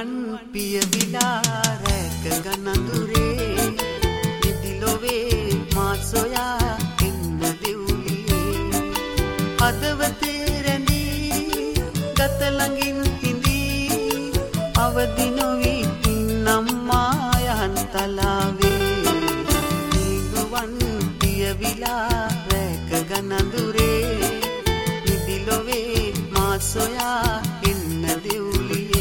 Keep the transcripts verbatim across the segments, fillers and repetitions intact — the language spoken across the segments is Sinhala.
නිනුවන් පියවිලා රැක ගනඳුරේ නිදිලොවේ මා සොයා එන්න දෙව්ලියේ හදවතේ රැඳී ගත ළඟින් හිඳී අවදි නොවි ඉන්නම් මායන් තලාවේ නිනුවන් පියවිලා රැක ගනඳුරේ නිදිලොවේ මා සොයා එන්න දෙව්ලියේ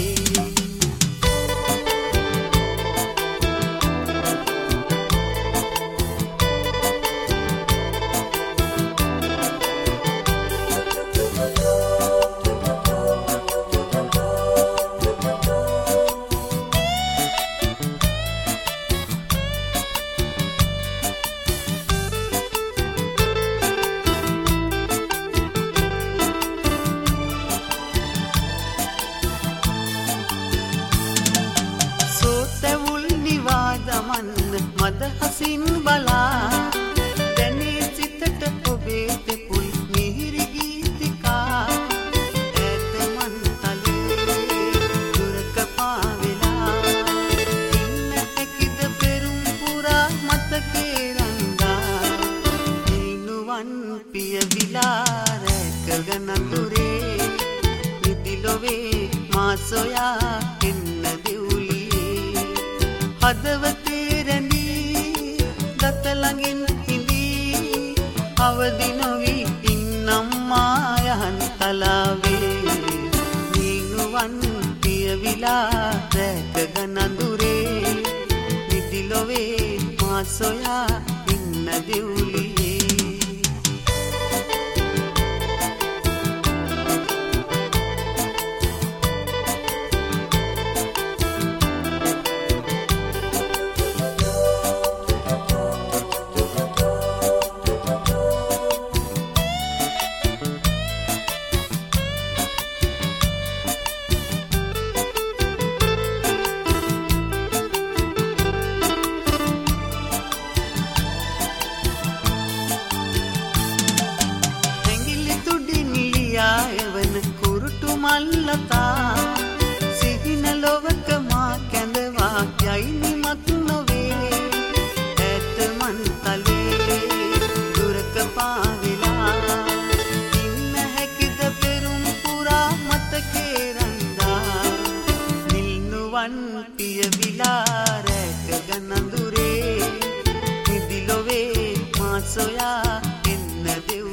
මදහසින් බලා දැනේ සිතට ඔබේ තෙපුල් මිහිරි ගීතිකා ඈත මන් තලේ දුරක පාවෙලා ඉන්න හැකිද පෙරුම් පුරා මතකේ රංගා නිනුවන් පියවිලා රැක ගනඳුරේ නිදිලොවේ මා සොයා එන්න දෙව්ලියේ හදවතේ ගත ළඟින් හිඳී අවදි නොවි ඉන්නම් මායන් තලාවේ නිනුවන් පියවිලා රැක ගනඳුරේ නිදිලොවේ මා සොයා ඉන්න දෙව්ලියේ මල්ලතා සිහින ලොවක මා කැඳවා යයි නිමක් නොවේ ඈත මන් තලේ දුරක පාවෙලා ඉන්න හැකිද පෙරුම් පුරා මතකේ රංගා නිනුවන් පියවිලා රැක ගනඳුරේ නිදිලොවේ මා සොයා එන්න දෙව්